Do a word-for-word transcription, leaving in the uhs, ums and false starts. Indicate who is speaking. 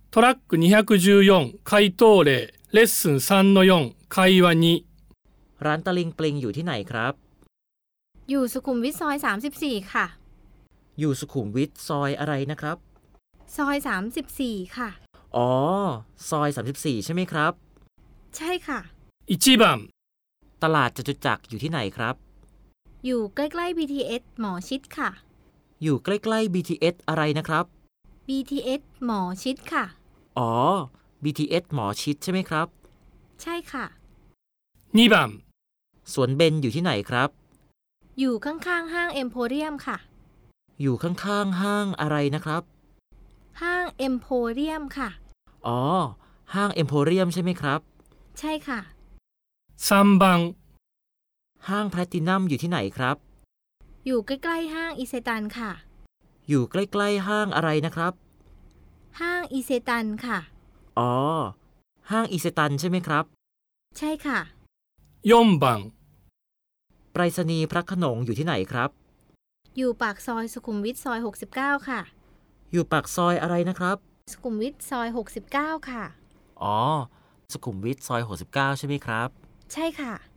Speaker 1: トラックにひゃくじゅうよん回答例レッスン さんのよん 会話に
Speaker 2: ร้านตะลิงปลิงอยู่ที่ไหนครับ
Speaker 3: อยู่สุขุมวิทซอยสามสิบสี่ค่ะ
Speaker 2: อยู่สุขุมวิทซอยอะไรนะครับ
Speaker 3: ซอยสามสิบสี่ค่ะ
Speaker 2: อ๋อซอยสามสิบสี่ใช่ไหมครับ
Speaker 3: ใช่ค่ะ
Speaker 1: いちばん
Speaker 2: ตลาดจตุจักรอยู่ที่ไหนครับ
Speaker 3: อยู่ใกล้ๆ บี ที เอส หมอชิดค่ะ
Speaker 2: อยู่ใกล้ๆ บี ที เอส อะไรนะครับ
Speaker 3: บี ที เอส หมอชิดค่ะ
Speaker 2: อ๋อ บี ที เอส หมอชิดใช่ไหมครับ
Speaker 3: ใช่ค่ะ
Speaker 1: にばん
Speaker 2: สวนเบญอยู่ที่ไหนครับ
Speaker 3: อยู่ข้างๆห้างเอ็มโพเรียมค่ะ
Speaker 2: อยู่ข้างๆห้างอะไรนะครับ
Speaker 3: ห้างเอ็มโพเรียมค่ะ
Speaker 2: อ๋อห้างเอ็มโพเรียมใช่ไหมครับ
Speaker 3: ใช่ค่ะ
Speaker 1: さんばん
Speaker 2: ห้างแพลตินัมอยู่ที่ไหนครับ
Speaker 3: อยู่ใกล้ๆห้างอิเซตันค่ะ
Speaker 2: อยู่ใกล้ๆห้างอะไรนะครับ
Speaker 3: ห้างอิเซตันค่ะ
Speaker 2: อ๋อห้างอิเซตันใช่ไหมครับ
Speaker 3: ใช่ค่ะ
Speaker 1: よんばん
Speaker 2: ไปรษณีย์พระโขนงอยู่ที่ไหนครับ
Speaker 3: อยู่ปากซอยสุขุมวิทซอยหกสิบเก้าค่ะ
Speaker 2: อยู่ปากซอยอะไรนะครับ
Speaker 3: สุขุมวิทซอยหกสิบเก้าค่ะ
Speaker 2: อ๋อสุขุมวิทซอยหกสิบเก้าใช่ไหมครับ
Speaker 3: ใช่ค่ะ